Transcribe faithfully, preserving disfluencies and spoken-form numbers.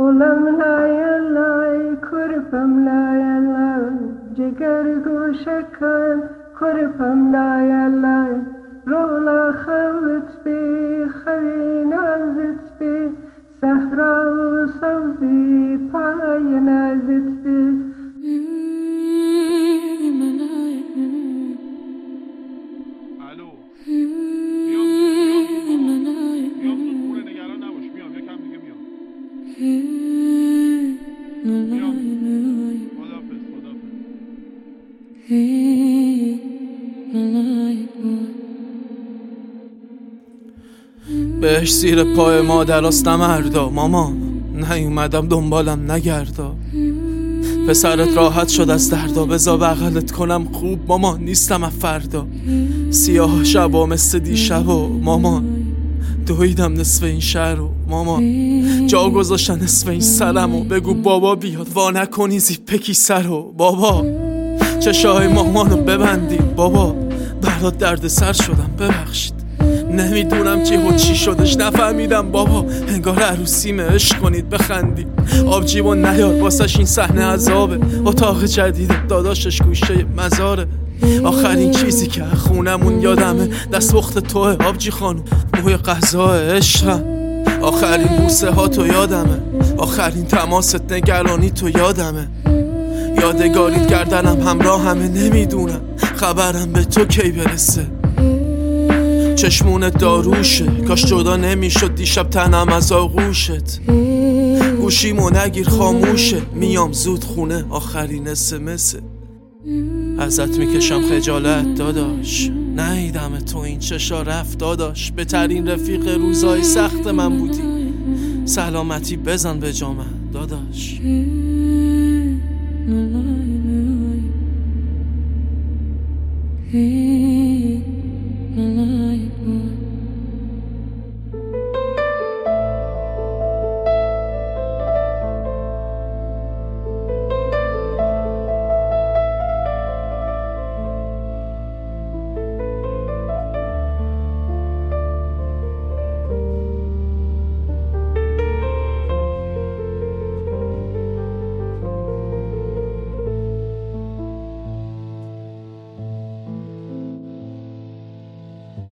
رولم لای لای کرپم لای لای جگر گوشکن کرپم لای لای رولا خلط بی خوی نازت بی صحرا و سوزی پای نازت بی. الو میام میام میام زود خونه نگران نباش میام یکم دیگه میام میام خدافظ خدافظ. بهش زیر پای مادراست نمردا مامان نیومدم دنبالم نگردا پسرت راحت شد از دردا بزا بغلت کنم خوب مامان نیستم از فردا سیاه شبا مثل دیشبا مامان دویدم نصف این شهر رو مامان جا گذاشتن نصف این سرمو بگو بابا بیاد وا نکنی زیپ سرو بابا چشای مامانو ببندی بابا برات درد سر شدم ببخشید نمیدونم چی و چی شدش نفهمیدم بابا انگار عروسیمه عشق کنید بخندید آبجیبو نیار واسش این صحنه عذابه اتاق جدیده داداشش گوشه مزاره آخرین چیزی که خونمون یادمه دستپخت توه آبجی خانم موی غذا عشقم آخرین بوسه ها تو یادمه آخرین تماست نگرانی تو یادمه یادگاریت کردنم همراه همه نمیدونم خبرم به تو کی برسه چشمون داروشه کاش جدا نمیشد دیشب تنم از آغوشت گوشیمو نگیر خاموشه میام زود خونه آخرین اسمسه ازت میکشم خجالت داداش نیدم تو این چشا رفت داداش بهترین رفیق روزای سخت من بودی سلامتی بزن به جا من داداش. Hey,